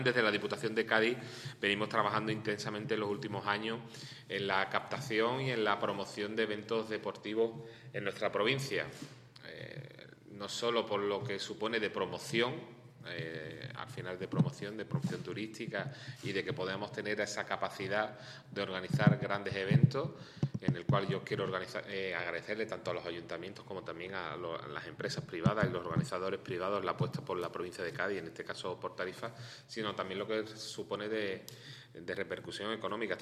Desde la Diputación de Cádiz venimos trabajando intensamente en los últimos años en la captación y en la promoción de eventos deportivos en nuestra provincia. No solo por lo que supone de promoción, al final de promoción turística y de que podamos tener esa capacidad de organizar grandes eventos, en el cual yo quiero agradecerle tanto a los ayuntamientos como también a las empresas privadas y los organizadores privados la apuesta por la provincia de Cádiz, en este caso por Tarifa, sino también lo que supone de repercusión económica.